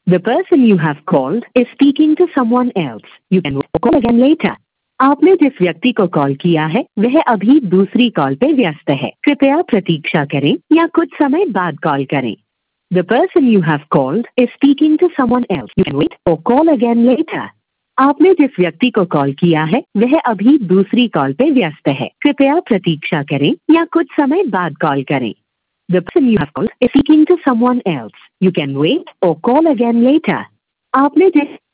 The person you have called is speaking to someone else. You can call again later. आपने जिस व्यक्ति को call किया है वह अभी दूसरी कॉल पे व्यस्त है। कृपया प्रतीक्षा करें या कुछ समय बाद कॉल करें। The person you have called is speaking to someone else. You can wait or call again later. आपने जिस व्यक्ति को कॉल किया है वह अभी दूसरी कॉल पे व्यस्त है। कृपया प्रतीक्षा करें या कुछ समय बाद कॉल करें। The person you have called is speaking to someone else. You can wait or call again later. आपने जिस